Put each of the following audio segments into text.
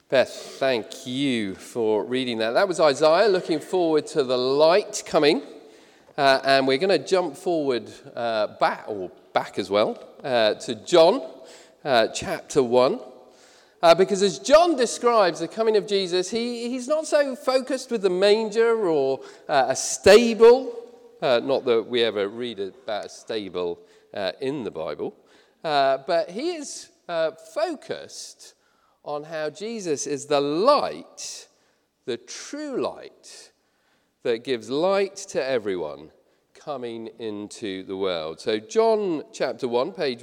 Beth, thank you for reading that. That was Isaiah, looking forward to the light coming. And we're going to jump forward back as well, to John chapter 1. Because as John describes the coming of Jesus, he's not so focused with the manger or a stable. Not that we ever read about a stable in the Bible. But he is focused on how Jesus is the light, the true light, that gives light to everyone coming into the world. So John chapter 1, page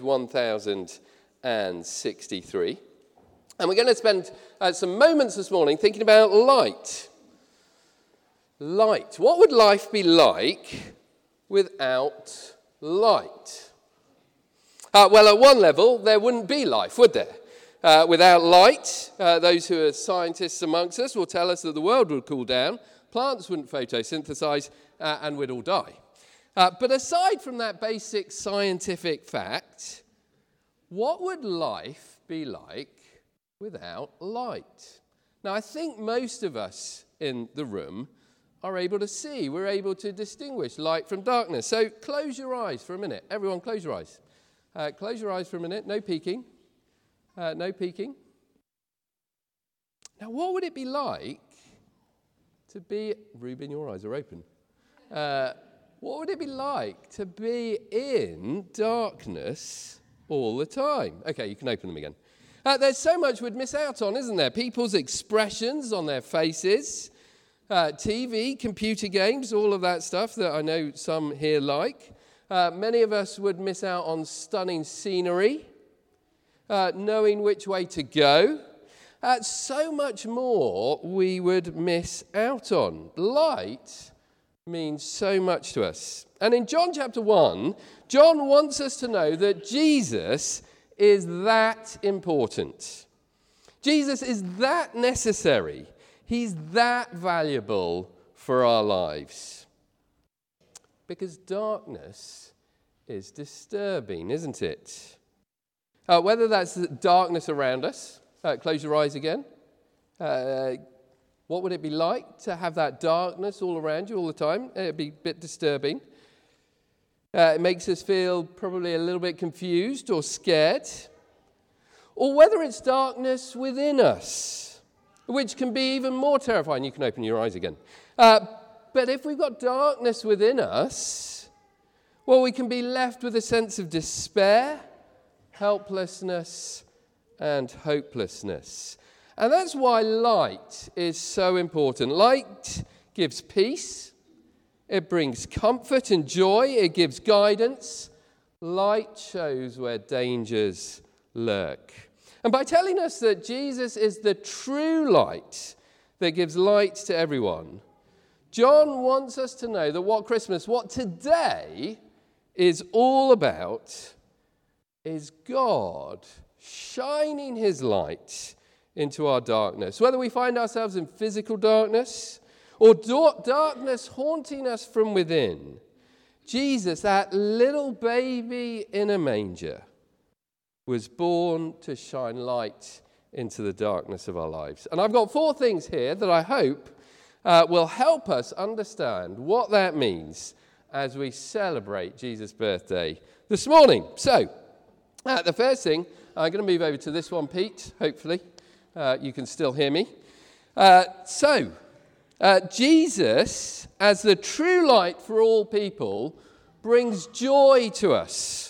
1063. And we're going to spend some moments this morning thinking about light. Light. What would life be like without light? Well, at one level, there wouldn't be life, would there? Without light, those who are scientists amongst us will tell us that the world would cool down, plants wouldn't photosynthesize, and we'd all die. But aside from that basic scientific fact, what would life be like without light? Now, I think most of us in the room are able to see. We're able to distinguish light from darkness. So close your eyes for a minute. Everyone, close your eyes. Close your eyes for a minute. No peeking. No peeking. Now, what would it be like to be... Reuben, your eyes are open. What would it be like to be in darkness all the time? Okay, you can open them again. There's so much we'd miss out on, isn't there? People's expressions on their faces, TV, computer games, all of that stuff that I know some here like. Many of us would miss out on stunning scenery, knowing which way to go. So much more we would miss out on. Light means so much to us. And in John chapter 1, John wants us to know that Jesus is that important. Jesus is that necessary. He's that valuable for our lives. Because darkness is disturbing, isn't it? Whether that's the darkness around us, close your eyes again. What would it be like to have that darkness all around you all the time? It'd be a bit disturbing. It makes us feel probably a little bit confused or scared. Or whether it's darkness within us, which can be even more terrifying. You can open your eyes again. But if we've got darkness within us, well, we can be left with a sense of despair, helplessness, and hopelessness. And that's why light is so important. Light gives peace. It brings comfort and joy. It gives guidance. Light shows where dangers lurk. And by telling us that Jesus is the true light that gives light to everyone, John wants us to know that what today is all about is God shining his light into our darkness. Whether we find ourselves in physical darkness or darkness haunting us from within, Jesus, that little baby in a manger, was born to shine light into the darkness of our lives. And I've got 4 things here that I hope will help us understand what that means as we celebrate Jesus' birthday this morning. So, the first thing, I'm going to move over to this one, Pete, hopefully. You can still hear me. Jesus, as the true light for all people, brings joy to us.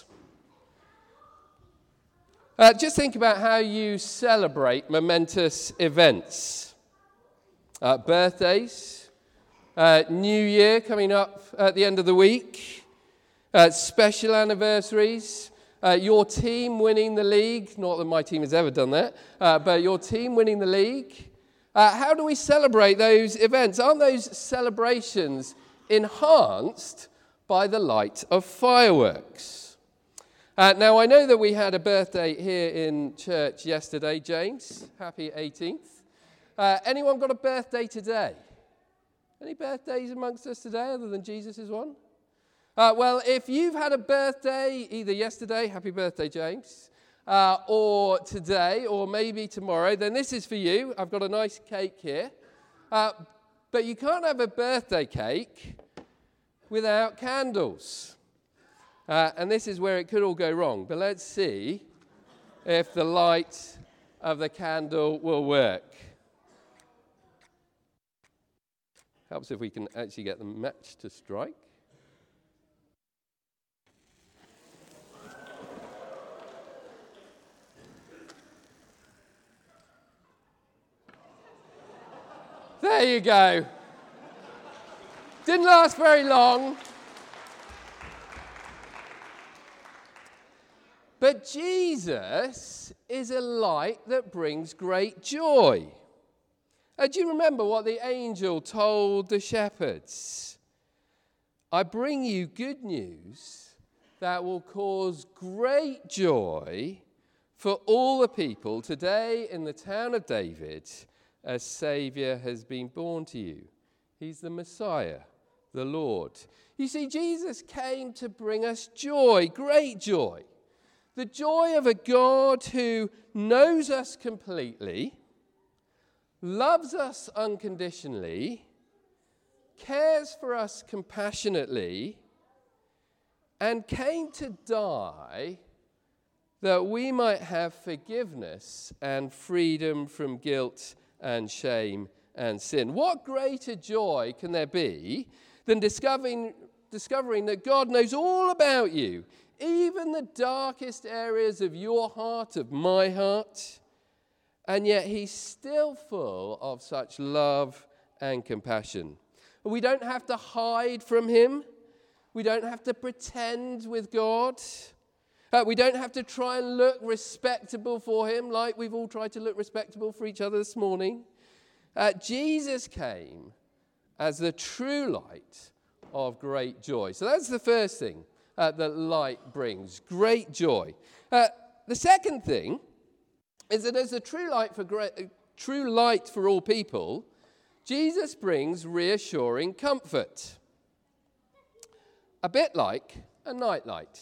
Just think about how you celebrate momentous events. Birthdays, New Year coming up at the end of the week, special anniversaries, your team winning the league. Not that my team has ever done that, but your team winning the league. How do we celebrate those events? Aren't those celebrations enhanced by the light of fireworks? Now, I know that we had a birthday here in church yesterday. James, happy 18th. Anyone got a birthday today? Any birthdays amongst us today other than Jesus' one? Well, if you've had a birthday either yesterday, happy birthday, James, or today, or maybe tomorrow, then this is for you. I've got a nice cake here. But you can't have a birthday cake without candles. And this is where it could all go wrong. But let's see if the light of the candle will work. Helps if we can actually get the match to strike. There you go. Didn't last very long. But Jesus is a light that brings great joy. Do you remember what the angel told the shepherds? I bring you good news that will cause great joy for all the people. Today in the town of David, a Saviour has been born to you. He's the Messiah, the Lord. You see, Jesus came to bring us joy, great joy. The joy of a God who knows us completely, loves us unconditionally, cares for us compassionately, and came to die that we might have forgiveness and freedom from guilt and shame and sin. What greater joy can there be than discovering that God knows all about you, even the darkest areas of your heart, of my heart, and yet he's still full of such love and compassion. We don't have to hide from him. We don't have to pretend with God. We don't have to try and look respectable for him like we've all tried to look respectable for each other this morning. Jesus came as the true light of great joy. So that's the first thing that light brings, great joy. The second thing is that as a true light for all people, Jesus brings reassuring comfort. A bit like a nightlight.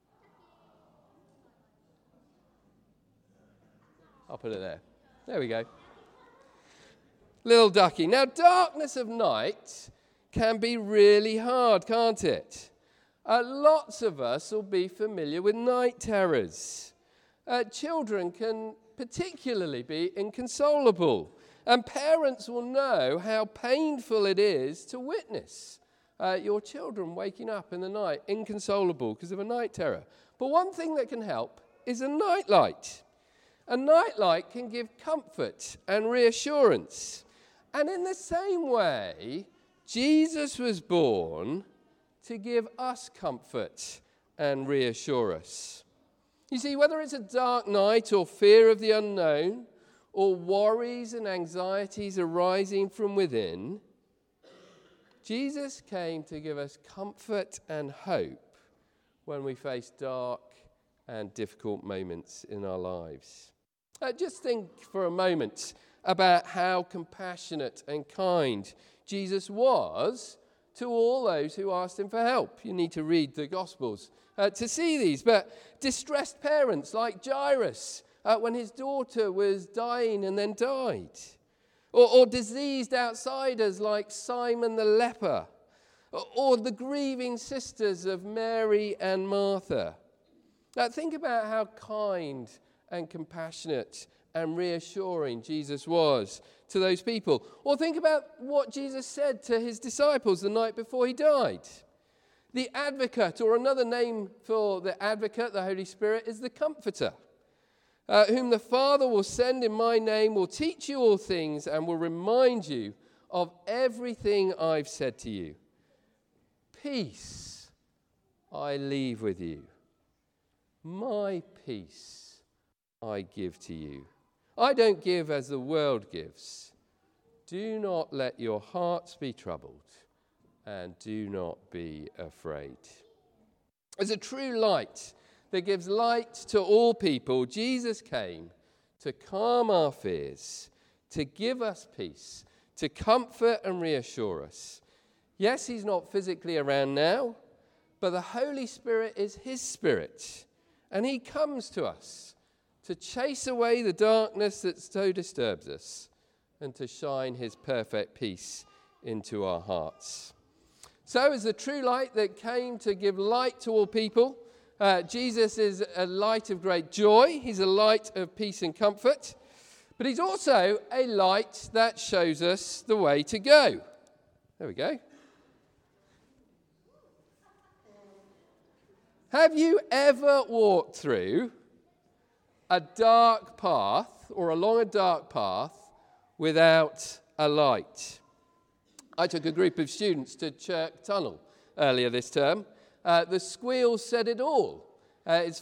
I'll put it there. There we go. Little ducky. Now, darkness of night can be really hard, can't it? Lots of us will be familiar with night terrors. Children can particularly be inconsolable, and parents will know how painful it is to witness your children waking up in the night inconsolable because of a night terror. But one thing that can help is a nightlight. A nightlight can give comfort and reassurance. And in the same way, Jesus was born to give us comfort and reassure us. You see, whether it's a dark night or fear of the unknown, or worries and anxieties arising from within, Jesus came to give us comfort and hope when we face dark and difficult moments in our lives. Just think for a moment about how compassionate and kind Jesus was to all those who asked him for help. You need to read the Gospels to see these. But distressed parents like Jairus when his daughter was dying and then died. Or diseased outsiders like Simon the leper. Or the grieving sisters of Mary and Martha. Think about how kind and compassionate and reassuring Jesus was to those people. Or think about what Jesus said to his disciples the night before he died. The advocate, or another name for the advocate, the Holy Spirit, is the comforter, whom the Father will send in my name, will teach you all things, and will remind you of everything I've said to you. Peace I leave with you. My peace I give to you. I don't give as the world gives. Do not let your hearts be troubled, and do not be afraid. As a true light that gives light to all people, Jesus came to calm our fears, to give us peace, to comfort and reassure us. Yes, he's not physically around now, but the Holy Spirit is his Spirit, and he comes to us to chase away the darkness that so disturbs us, and to shine his perfect peace into our hearts. So as the true light that came to give light to all people, Jesus is a light of great joy. He's a light of peace and comfort. But he's also a light that shows us the way to go. There we go. Have you ever walked through a dark path or along a dark path without a light? I took a group of students to Chirk Tunnel earlier this term. The squeal said it all. It's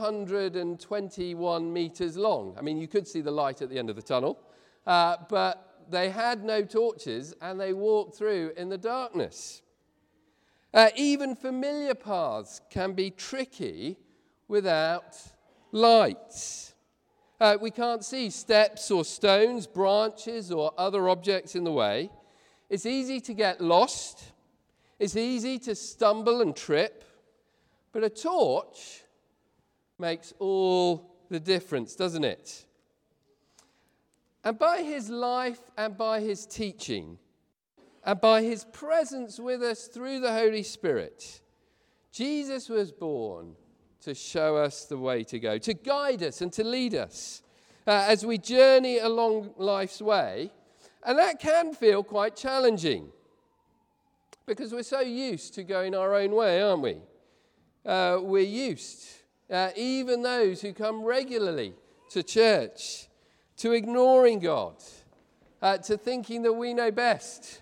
421 metres long. I mean, you could see the light at the end of the tunnel, but they had no torches and they walked through in the darkness. Even familiar paths can be tricky without lights. We can't see steps or stones, branches or other objects in the way. It's easy to get lost. It's easy to stumble and trip. But a torch makes all the difference, doesn't it? And by his life and by his teaching and by his presence with us through the Holy Spirit, Jesus was born to show us the way to go, to guide us and to lead us as we journey along life's way. And that can feel quite challenging because we're so used to going our own way, aren't we? We're used, even those who come regularly to church, to ignoring God, to thinking that we know best,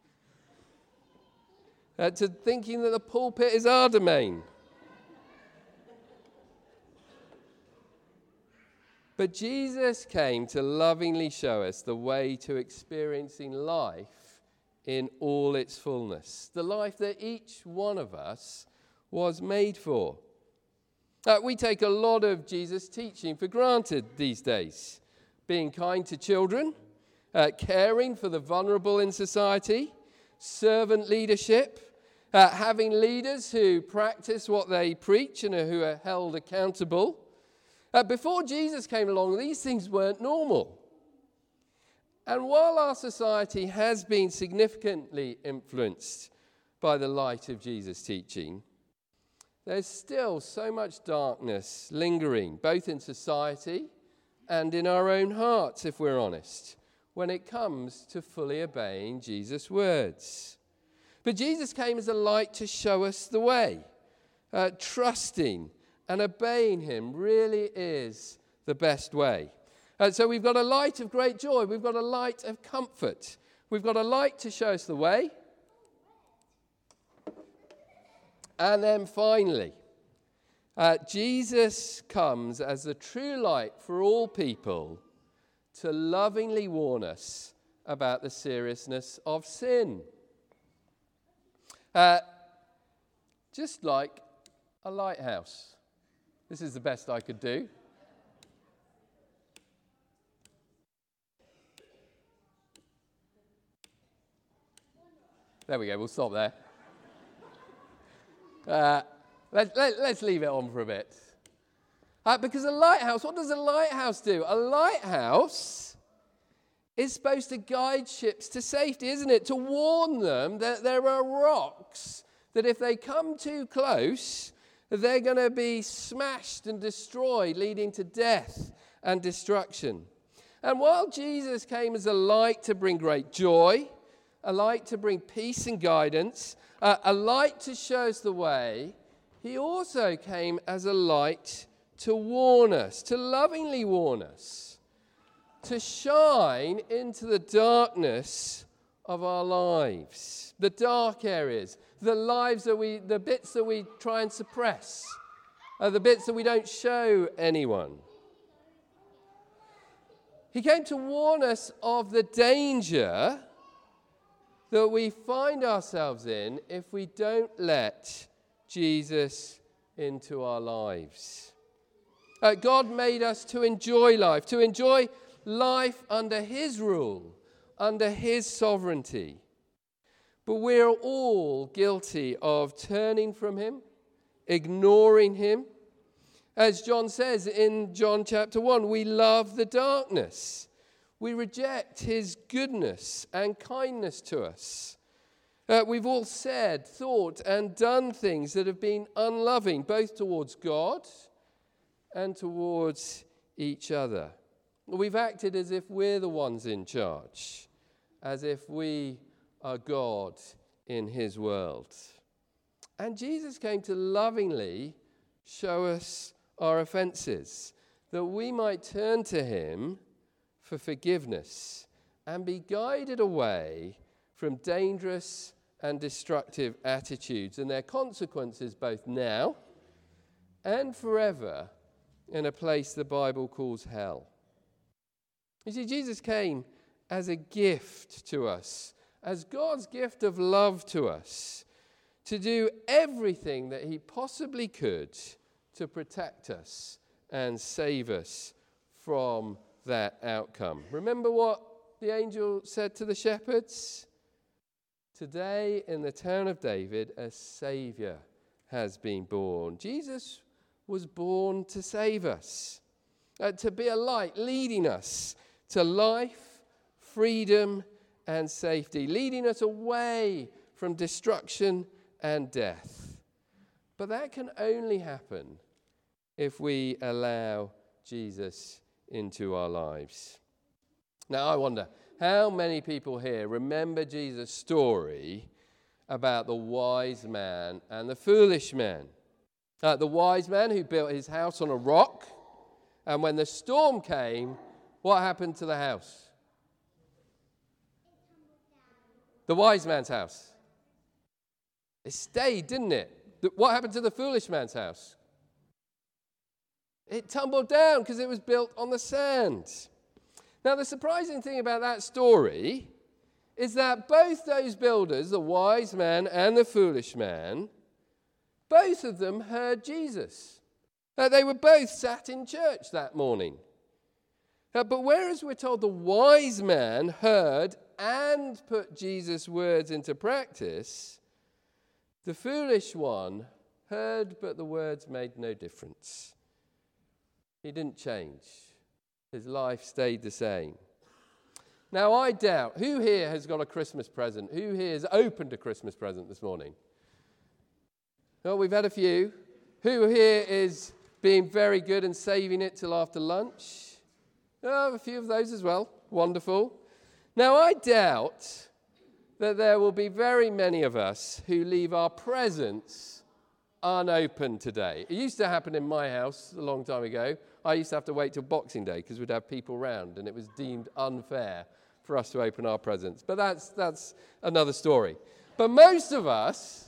to thinking that the pulpit is our domain. But Jesus came to lovingly show us the way to experiencing life in all its fullness, the life that each one of us was made for. We take a lot of Jesus' teaching for granted these days. Being kind to children, caring for the vulnerable in society, servant leadership, having leaders who practice what they preach and who are held accountable. Before Jesus came along, these things weren't normal. And while our society has been significantly influenced by the light of Jesus' teaching, there's still so much darkness lingering, both in society and in our own hearts, if we're honest, when it comes to fully obeying Jesus' words. But Jesus came as a light to show us the way. Trusting and obeying him really is the best way. So we've got a light of great joy. We've got a light of comfort. We've got a light to show us the way. And then finally, Jesus comes as the true light for all people to lovingly warn us about the seriousness of sin. Just like a lighthouse. This is the best I could do. There we go, we'll stop there. Let's leave it on for a bit. Because a lighthouse, what does a lighthouse do? A lighthouse is supposed to guide ships to safety, isn't it? To warn them that there are rocks that if they come too close, they're going to be smashed and destroyed, leading to death and destruction. And while Jesus came as a light to bring great joy, a light to bring peace and guidance, a light to show us the way, he also came as a light to warn us, to lovingly warn us, to shine into the darkness of our lives, the dark areas, the bits that we try and suppress, the bits that we don't show anyone. He came to warn us of the danger that we find ourselves in if we don't let Jesus into our lives. God made us to enjoy life under his rule, under his sovereignty. But we're all guilty of turning from him, ignoring him, As John says in John chapter 1, we love the darkness. We reject his goodness and kindness to us. We've all said, thought, and done things that have been unloving, both towards God and towards each other. We've acted as if we're the ones in charge, as if we are God in his world. And Jesus came to lovingly show us our offenses, that we might turn to him for forgiveness and be guided away from dangerous and destructive attitudes and their consequences both now and forever in a place the Bible calls hell. You see, Jesus came as a gift to us, as God's gift of love to us, to do everything that he possibly could to protect us and save us from that outcome. Remember what the angel said to the shepherds? Today in the town of David, a Savior has been born. Jesus was born to save us, to be a light leading us to life, freedom, and safety, leading us away from destruction and death. But that can only happen if we allow Jesus into our lives. Now, I wonder, how many people here remember Jesus' story about the wise man and the foolish man? The wise man who built his house on a rock, and when the storm came, what happened to the house? The wise man's house. It stayed, didn't it? What happened to the foolish man's house? It tumbled down because it was built on the sand. Now, the surprising thing about that story is that both those builders, the wise man and the foolish man, both of them heard Jesus. They were both sat in church that morning. But whereas we're told the wise man heard and put Jesus' words into practice, the foolish one heard, but the words made no difference. He didn't change. His life stayed the same. Now, I doubt, who here has got a Christmas present? Who here has opened a Christmas present this morning? Oh, we've had a few. Who here is being very good and saving it till after lunch? Oh, a few of those as well. Wonderful. Now, I doubt that there will be very many of us who leave our presents unopened today. It used to happen in my house a long time ago. I used to have to wait till Boxing Day because we'd have people round and it was deemed unfair for us to open our presents. But that's another story. But most of us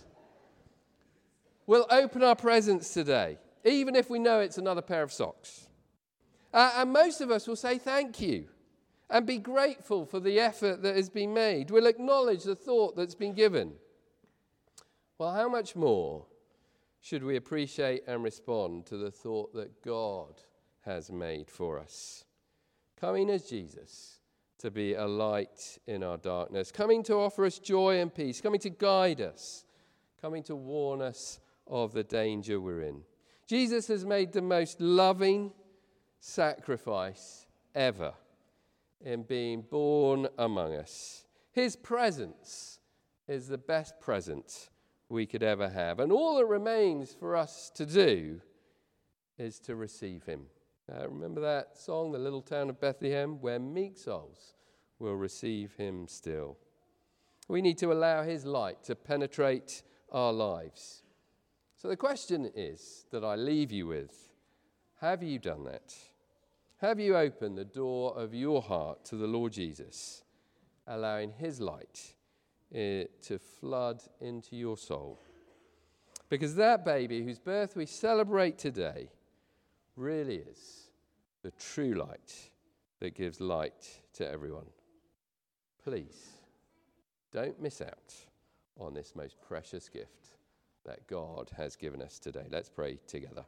will open our presents today, even if we know it's another pair of socks. And most of us will say thank you and be grateful for the effort that has been made. We'll acknowledge the thought that's been given. Well, how much more should we appreciate and respond to the thought that God has made for us? Coming as Jesus to be a light in our darkness, coming to offer us joy and peace, coming to guide us, coming to warn us of the danger we're in. Jesus has made the most loving sacrifice ever in being born among us. His presence is the best present we could ever have. And all that remains for us to do is to receive him. Remember that song, The Little Town of Bethlehem, where meek souls will receive him still. We need to allow his light to penetrate our lives. So the question is that I leave you with, have you done that? Have you opened the door of your heart to the Lord Jesus, allowing his light to flood into your soul? Because that baby whose birth we celebrate today really is the true light that gives light to everyone. Please, don't miss out on this most precious gift that God has given us today. Let's pray together.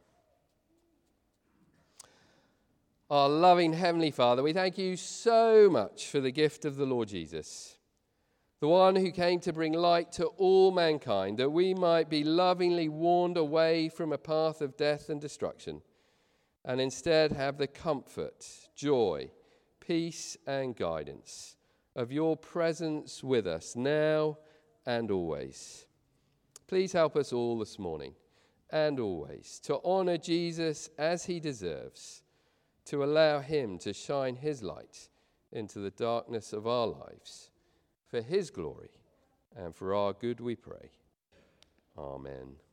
Our loving Heavenly Father, we thank you so much for the gift of the Lord Jesus, the one who came to bring light to all mankind, that we might be lovingly warned away from a path of death and destruction and instead have the comfort, joy, peace, and guidance of your presence with us now and always. Please help us all this morning and always to honor Jesus as he deserves, to allow him to shine his light into the darkness of our lives. For his glory and for our good we pray. Amen.